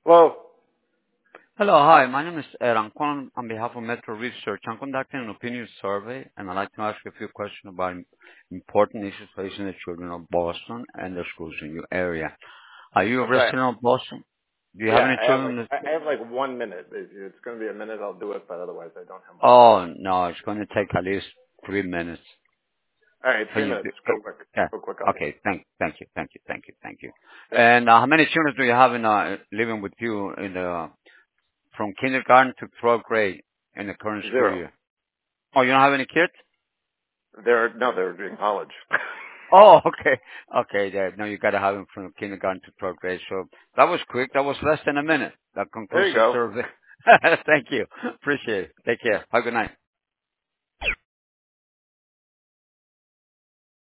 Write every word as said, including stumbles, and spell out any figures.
Well, Hello, hi. My name is Ed. I'm calling on behalf of Metro Research. I'm conducting an opinion survey, and I'd like to ask you a few questions about im- important issues facing the children of Boston and the schools in your area. Are you a okay. resident of Boston? Do you have Yeah, any I have children? like that- I I have like one minute. If it's going to be a minute, I'll do it, but otherwise I don't have much time. Oh, no, it's going to take at least three minutes. All right, Can three you minutes. do? Go can- quick. Yeah. Go quick on me. Okay. Thank, thank you, thank you, thank you, thank you. And uh, how many children do you have in uh, living with you in the from kindergarten to twelfth grade in the current school Zero. year? Oh, you don't have any kids? They're no, they're doing college. Oh, okay. Okay, there. No, you got to have him from kindergarten to twelfth grade. So that was quick. That was less than a minute. That There concludes you the go. survey. Thank you. Appreciate it. Take care. Have a good night.